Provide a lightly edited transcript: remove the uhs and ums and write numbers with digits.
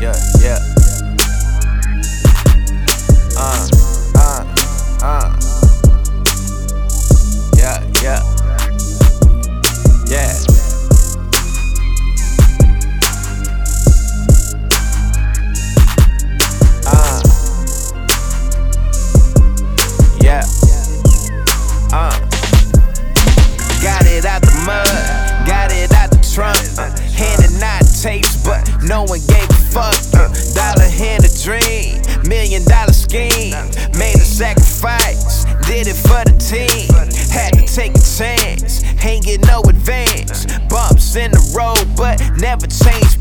yeah, yeah. Uh, yeah, yeah, yeah. Yeah. Got it out the mud, got it out the trunk. Handing out tapes, but no one gave a fuck. Dollar hand a dream, $1 million scheme. Made a sacrifice, did it for the team. Had to take a chance, ain't get no advance. Bumps in the road, but never change